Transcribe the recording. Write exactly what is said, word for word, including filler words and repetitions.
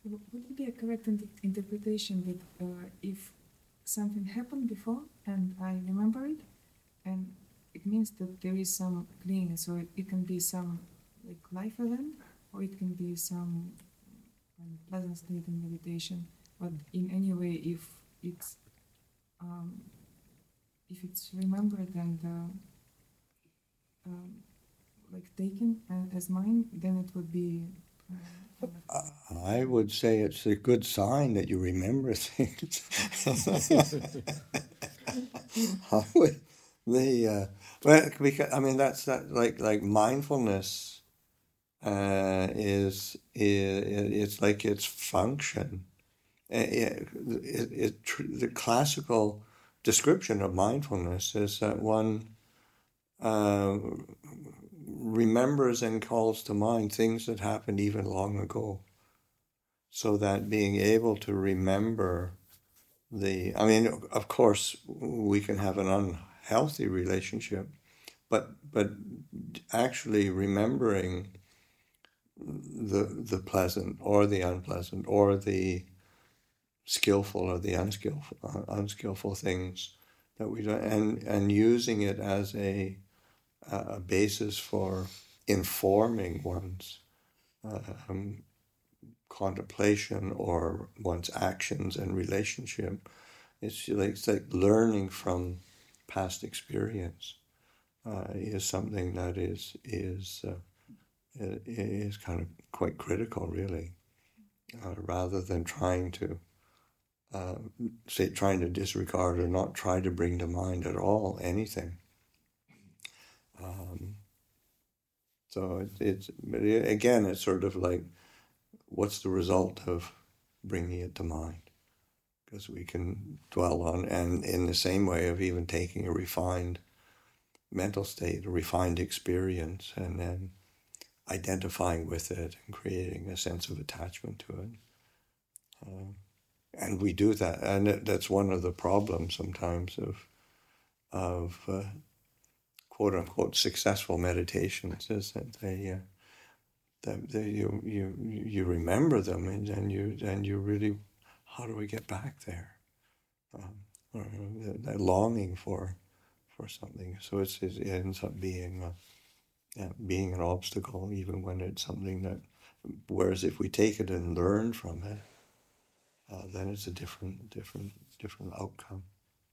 Would it be a correct in- interpretation that uh, if something happened before and I remember it, and it means that there is some clinging, so it, it can be some like life event, or it can be some um, pleasant state in meditation. But in any way, if it's um, if it's remembered and uh, um, like taken uh, as mine, then it would be. Uh, I would say it's a good sign that you remember things. I would, the uh, well, because I mean that's that like like mindfulness uh, is, is it's like its function. It, it, it, the classical description of mindfulness is that one uh, remembers and calls to mind things that happened even long ago. So that being able to remember the, I mean, of course, we can have an unhealthy relationship, but but actually remembering the the pleasant or the unpleasant or the skillful or the unskillful uh, unskillful things that we do, and and using it as a a basis for informing one's uh, um, contemplation or one's actions and relationship. It's like, it's like learning from past experience uh, is something that is is uh, is kind of quite critical, really, uh, rather than trying to uh, say trying to disregard or not try to bring to mind at all anything. Um, so it, it's again, it's sort of like, what's the result of bringing it to mind? Because we can dwell on, and in the same way of even taking a refined mental state, a refined experience, and then identifying with it and creating a sense of attachment to it. Uh, and we do that, and it, that's one of the problems sometimes of of uh, quote unquote successful meditations, is that they uh, that they, you you you remember them, and then you and you really, how do we get back there? Um, or that longing for for something. So it's, it ends up being a, yeah, being an obstacle, even when it's something that. Whereas if we take it and learn from it, uh, then it's a different, different, different outcome.